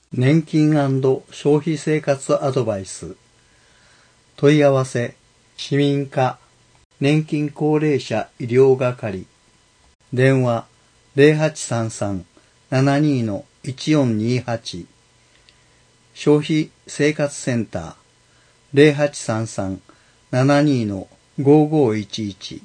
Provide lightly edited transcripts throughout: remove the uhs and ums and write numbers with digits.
年金&消費生活アドバイス。問い合わせ、市民課、年金高齢者医療係。電話、0833-72-1428。消費生活センター、0833-72-5511。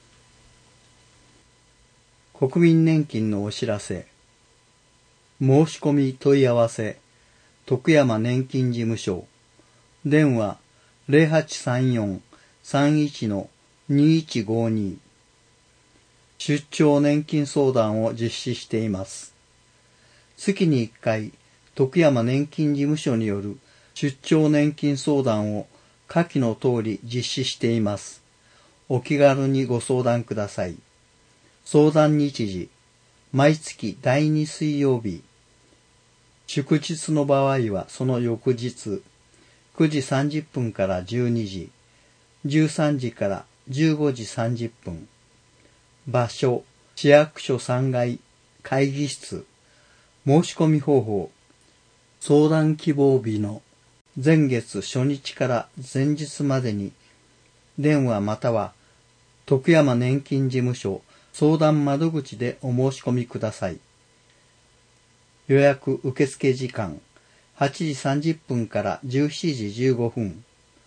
国民年金のお知らせ。申し込み問い合わせ、徳山年金事務所。電話、0834-31-2152。出張年金相談を実施しています。月に1回、徳山年金事務所による出張年金相談を下記の通り実施しています。お気軽にご相談ください。相談日時、毎月第2水曜日。祝日の場合はその翌日、9時30分から12時、13時から15時30分。場所、市役所3階、会議室。申し込み方法。相談希望日の前月初日から前日までに、電話または徳山年金事務所相談窓口でお申し込みください。予約受付時間、8時30分から17時15分。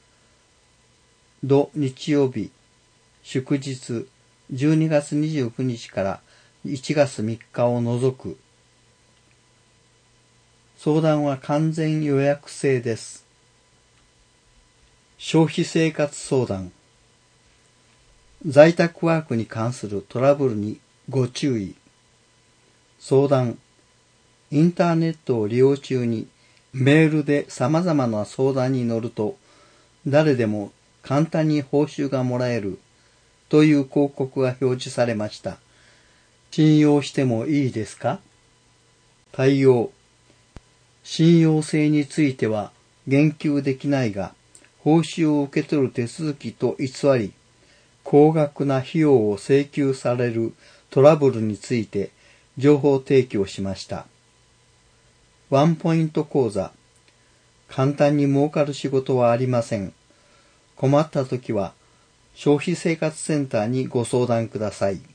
土日曜日、祝日、12月29日から1月3日を除く。相談は完全予約制です。消費生活相談。在宅ワークに関するトラブルにご注意。相談。インターネットを利用中にメールで様々な相談に乗ると誰でも簡単に報酬がもらえるという広告が表示されました。信用してもいいですか？対応。信用性については言及できないが、報酬を受け取る手続きと偽り、高額な費用を請求されるトラブルについて情報提供しました。ワンポイント講座。簡単に儲かる仕事はありません。困ったときは消費生活センターにご相談ください。